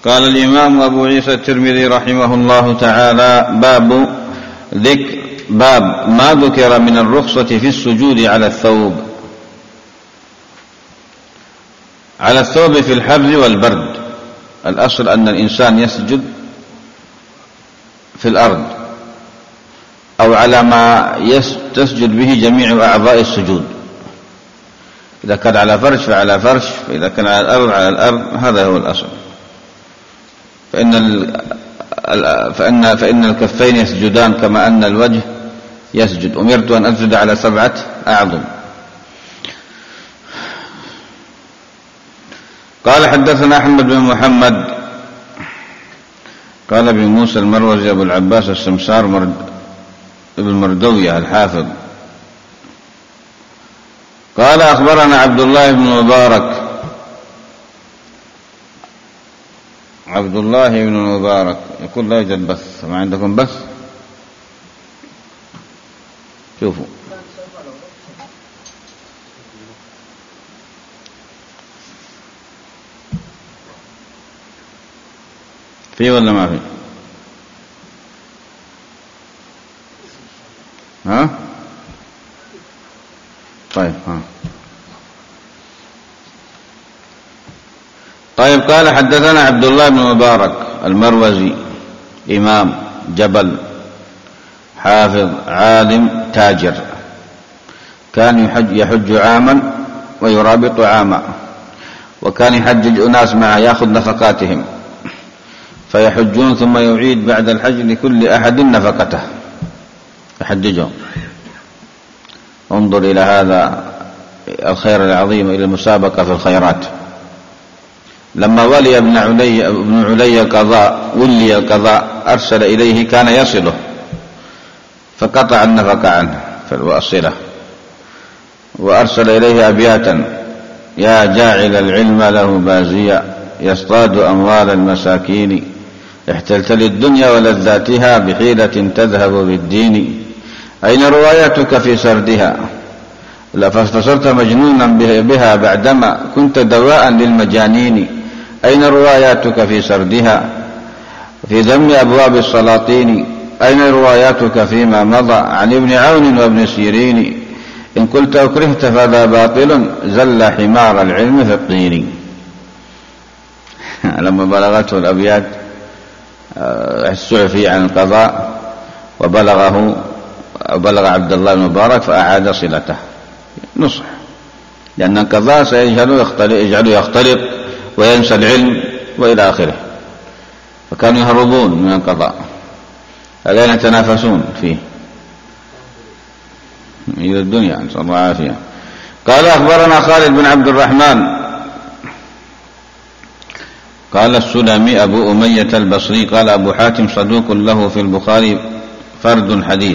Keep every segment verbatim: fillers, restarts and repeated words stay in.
قال الإمام أبو عيسى الترمذي رحمه الله تعالى: باب ذكر باب ما ذكر من الرخصة في السجود على الثوب على الثوب في الحر والبرد. الأصل أن الإنسان يسجد في الأرض أو على ما تسجد به جميع أعضاء السجود. إذا كان على فرش فعلى فرش، فإذا كان على الأرض على الأرض. هذا هو الأصل. فإن فإن فإن الكفين يسجدان كما أن الوجه يسجد. أمرت أن أسجد على سبعة أعظم. قال: حدثنا أحمد بن محمد قال ابن موسى المروزي أبو العباس السمسار مرد ابن مردوية الحافظ قال: أخبرنا عبد الله بن مبارك عبد الله بن مبارك يقول لا يوجد بث. ما عندكم بث؟ شوفوا في ولا ما في؟ ها؟ طيب ها طيب قال: حدثنا عبد الله بن مبارك المروزي، إمام جبل، حافظ، عالم، تاجر، كان يحج, يحج عاما ويرابط عاما، وكان يحجج أناس معه يأخذ نفقاتهم، فيحجون ثم يعيد بعد الحج لكل أحد نفقته يحججهم. انظر إلى هذا الخير العظيم، إلى المسابقة في الخيرات. لما ولي ابن علي ابن علي القضاء ولي القضاء أرسل إليه كان يصله، فقطع النفقة عنه والصلة، وأرسل إليه أبياتا: يا جاعل العلم له بازيا، يصطاد أموال المساكين، احتلت للدنيا ولذاتها بحيلة تذهب بالدين، أين رواياتك في سردها؟ فصرت مجنونا بها بعدما كنت دواء للمجانين، أين رواياتك في سردها؟ في ذم أبواب السلاطين، أين رواياتك فيما مضى عن ابن عون وابن سيرين؟ إن قلت أكرهت فذا باطل، زل حمار العلم في الطين. لما بلغته الأبيات السعفي عن القضاء وبلغه بلغ عبد الله بن مبارك فأعاد صلته، نصح، لأن القضاء سيجعله يختلط وينسى العلم وإلى آخره، فكانوا يهربون من القضاء، الآن يتنافسون فيه إلى الدنيا، نسأل الله العافية. قال: أخبرنا خالد بن عبد الرحمن قال السلمي أبو أمية البصري قال أبو حاتم صدوق له في البخاري فرد حديث.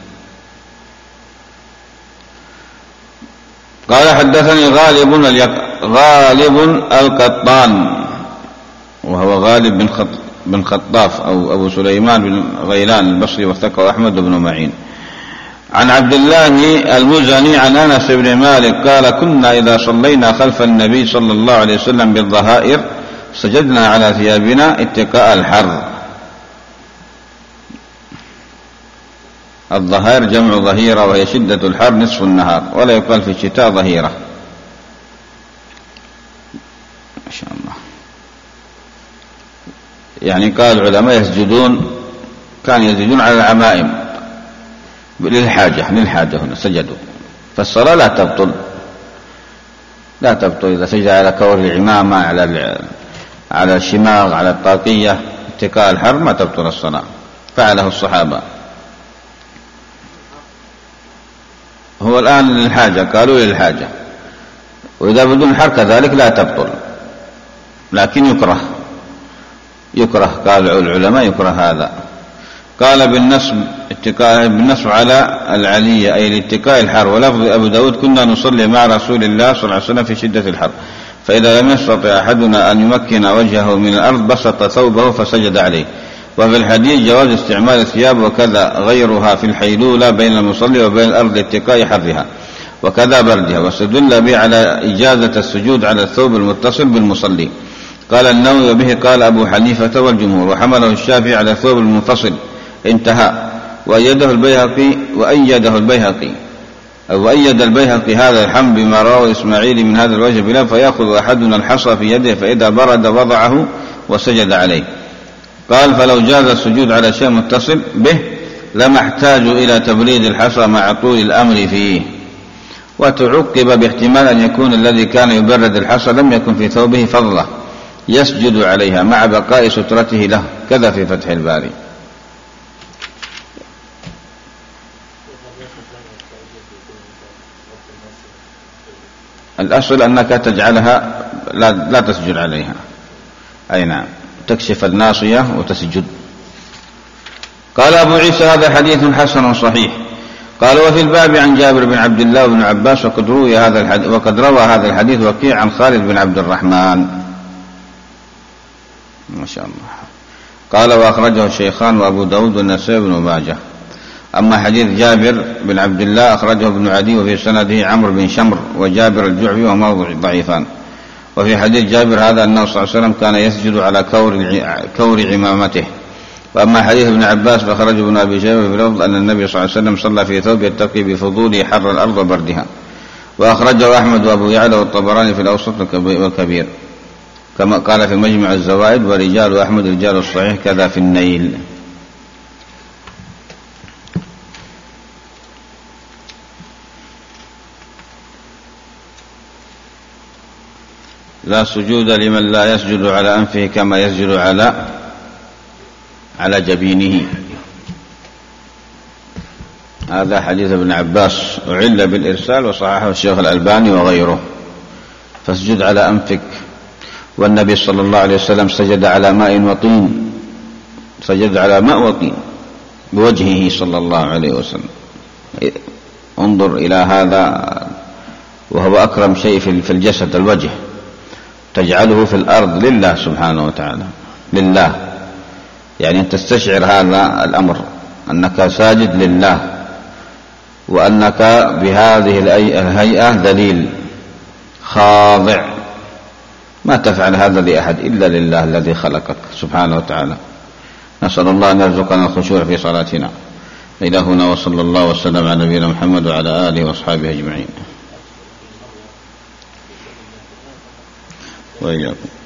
قال: حدثني غالب غالب القطان وهو غالب بن خط بن خطاف أو أبو سليمان بن غيلان البصري، وثقه أحمد بن معين، عن عبد الله المزني عن أنس بن مالك قال: كنا إذا صلينا خلف النبي صلى الله عليه وسلم بالظهائر سجدنا على ثيابنا اتقاء الحر. الظهائر جمع ظهيرة، وهي شدة الحر نصف النهار، ولا يقال في الشتاء ظهيرة. ما شاء الله. يعني قال العلماء يسجدون كان يسجدون على العمائم للحاجة للحاجة هنا سجدوا، فالصلاة لا تبطل لا تبطل إذا سجد على كور العمامة، على على الشماغ، على الطاقية، اتقاء الحر ما تبطل الصلاة، فعله الصحابة. هو الآن للحاجة، قالوا للحاجة، وإذا بدون حر كذلك لا تبطل، لكن يكره يكره قال العلماء يكره هذا. قال بالنصب اتقاء بالنصب على العلية أي لاتقاء الحر. ولفظ أبو داود: كنا نصلي مع رسول الله صلى الله عليه وسلم في شدة الحر، فإذا لم يستطع أحدنا أن يمكن وجهه من الأرض بسط ثوبه فسجد عليه. وفي الحديث جواز استعمال الثياب وكذا غيرها في الحيلولة بين المصلي وبين الأرض لاتقاء حرها وكذا بردها، واستدل به على إجازة السجود على الثوب المتصل بالمصلي. قال النووي وبه قال أبو حنيفة والجمهور، وحمله الشافعي على الثوب المنفصل انتهى. وأيده البيهقي وأيده البيهقي أو أيد البيهقي هذا الحمل بما رواه إسماعيل من هذا الوجه بلا، فيأخذ أحدنا الحصى في يده فإذا برد وضعه وسجد عليه. قال فلو جاز السجود على شيء متصل به لما احتاجوا إلى تبريد الحصى مع طول الأمر فيه. وتعقب باحتمال أن يكون الذي كان يبرد الحصى لم يكن في ثوبه فضلة يسجد عليها مع بقاء سترته له، كذا في فتح الباري. الأصل أنك تجعلها لا, لا تسجد عليها، أي نعم، تكشف الناصية وتسجد. قال أبو عيسى هذا حديث حسن صحيح. قال وفي الباب عن جابر بن عبد الله وابن عباس وقد روى هذا الحديث وقد روى هذا الحديث وكيع عن خالد بن عبد الرحمن ما شاء الله. قال وأخرجه الشيخان وأبو داود والنسائي بن ماجه. أما حديث جابر بن عبد الله أخرجه ابن عدي وفي سنده عمرو بن شمر وجابر الجعفي وهما ضعيفان. وفي حديث جابر هذا أنه صلى الله عليه وسلم كان يسجد على كور كور عمامته. وأما حديث ابن عباس فأخرجه ابن أبي شيبة في لفظ أن النبي صلى الله عليه وسلم صلى في ثوب يتقي بفضوله حر الأرض وبردها. وأخرجه أحمد وأبو يعلى والطبراني في الأوسط والكبير كما قال في مجمع الزوائد، ورجال أحمد رجال الصحيح كذا في النيل. لا سجود لمن لا يسجد على أنفه كما يسجد على على جبينه. هذا حديث ابن عباس أعل بالإرسال وصححه الشيخ الألباني وغيره. فاسجد على أنفك. والنبي صلى الله عليه وسلم سجد على ماء وطين، سجد على ماء وطين بوجهه صلى الله عليه وسلم. انظر إلى هذا، وهو أكرم شيء في الجسد الوجه، تجعله في الأرض لله سبحانه وتعالى، لله، يعني أن تستشعر هذا الأمر أنك ساجد لله، وأنك بهذه الهيئة ذليل خاضع، ما تفعل هذا لأحد إلا لله الذي خلقك سبحانه وتعالى. نسأل الله أن يرزقنا الخشوع في صلاتنا. إلى هنا وصلى الله وسلم على نبينا محمد وعلى آله وأصحابه أجمعين. وإياكم.